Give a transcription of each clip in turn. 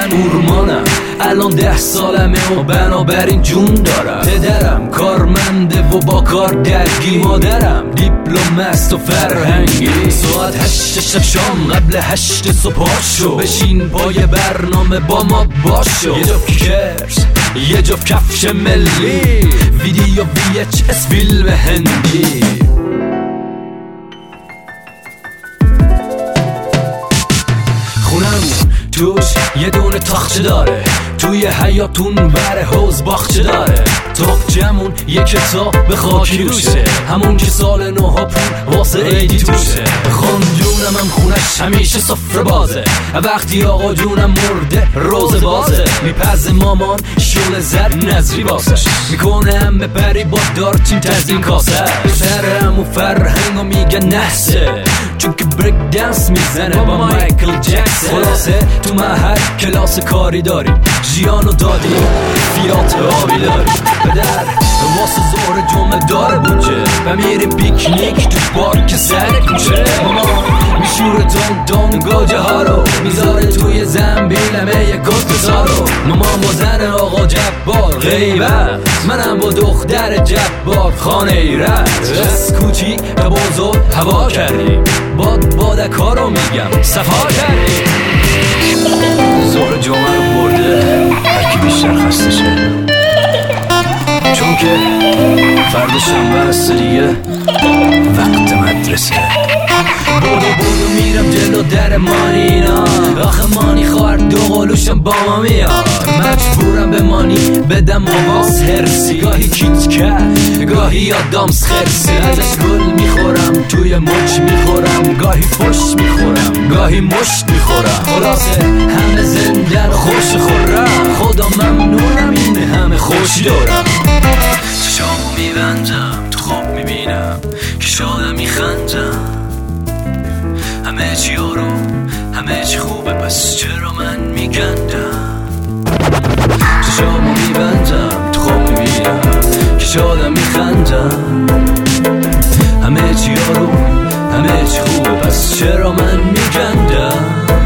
من اورمانم، الان 10 سالمه و بنابراین جون دارم. پدرم کارمنده و با کار درگیر، مادرم دیپلمست و فرهنگی. ساعت 8 شب شام قبل 8 صبح شو، بشین پای برنامه با ما باشو. یه جفت کرس، یه جفت کفش ملی، ویدیو VHS فیلم هندی. خونمون توش یه دونه تاخچه داره، توی حیاتون بره حوض باغچه داره. تاقچمون یه کتاب خاکی روشه، همون که سال نوها پول واسه عیدی توشه. خانجونم هم خونش همیشه سفره بازه، وقتی آقا جونم مرده روز بازه. میپز مامان شول زد نظری باسش، میکنه هم بپری با دارچین تزین کاسه. سرم و فرهنگو میگه نحسه، چون که بریک دنس میزنه با مایکل جکسن. خلاصه تو محل کلاس کاری داریم، جیانو دادیم فیات آبی داریم. پدر واسه ظهر جمعه داره بوچه و میریم پیکنیک تو پارک سر کوچه. ماما میشوره تون گوجه ها رو، میذاره توی زنبیلمه یه کتبزا رو. ماما با زن آقا جبار غیبت، منم با دختر جبار خانه ایرت. از کوچی به بزرگ هوا کردیم، بادک ها رو میگم صفا کردیم. ظهر جمعه رو برده هرکی بیشتر خسته شه، چون که فرد شنبه هست دیگه وقت مدرسه. بودو میرم جلو در مانینا، آخه مانی خواهر دو قلوشم با ما میاد. مجبورم به مانی بدم آواز هرسی، گاهی کیت کرد گاهی آدامس خرسی. ازش گل میخورم توی مچ میخورم، گاهی فش میخورم گاهی مشت میخورم. خلاصه همه زنده رو خوش خورم، خدا ممنونم این همه خوش دارم. چشامو میبندم تو خواب میبینم که شادم میخندم، همه چی آروم همه چی خوبه، پس چرا من میگندم. چشامو میبندم تو خواب میبینم که شادم میخندم، همه چی آروم همه چی خوبه، پس چرا من میگندم.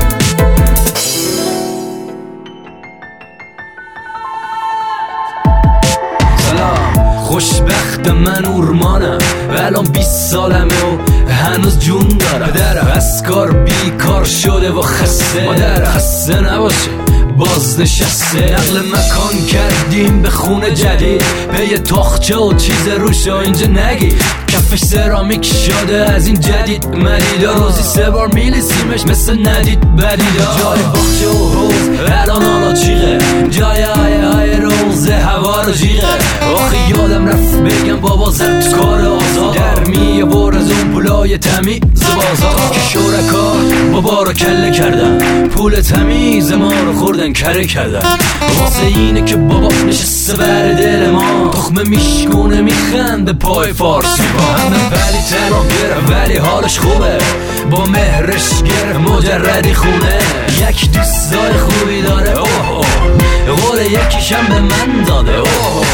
خوشبخت من اورمانم و الان 20 سالمه و هنوز جون دارم. پدرم از کار بیکار شده و خسته، مادرم خسته نباشه باز نشسته. نقل مکان کردیم به خونه جدید، به یه تاخچه و چیز روش اینجا نگی. کفش سرامیک شده از این جدید مدیدا، روزی 3 بار میلیسیمش مثل ندید بدیدا. جای باخچه و حوز الان آلا چیغه، جای های روزه هوا رو جیغه. آخه یادم رفت بگم بابا زد کار آزاد، در میه بر از اون پولای تمیز بازار. که شرکا بابا رو کله کردن، پول تمیز ما رو خوردن کره کردن. واسه اینه که بابا نشسته بر دل ما، تخمه میشکونه میخنده پای فارسی با. همه ولی تنها گره ولی حالش خوبه، با مهرش گره مجردی خونه. یک دوستای خوبی داره اوه، قول یکیشم به من داده اوه.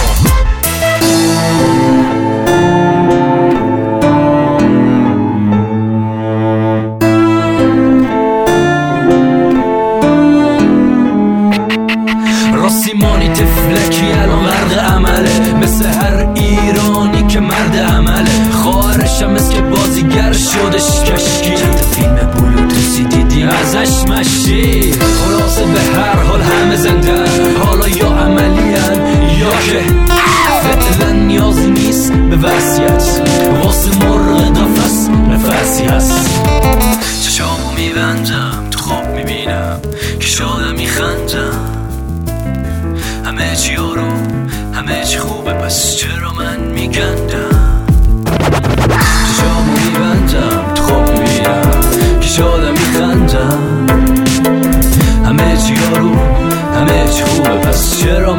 راسیمانی تفلکی الان غرق عمله، مثل هر ایرانی که مرد عمله. خواهرشم مثل که بازیگر شدش کشکی، چند فیلم بلوتوسی دیدیم ازش مشی. خلاصه به هر حال همه زنده، حالا یا عملیان یا که فعلا نیازی نیست به وصیت، واسه مرغ قفس نفسی هست. چشامو میبندم تو خواب میبینم که شادم میخندم، همه چی آروم همه چی خوبه، پس چرا من میگندم. چشامو میبندم تو خواب میبینم که شادم میخندم، همه چی آروم همه چی خوبه، پس چرا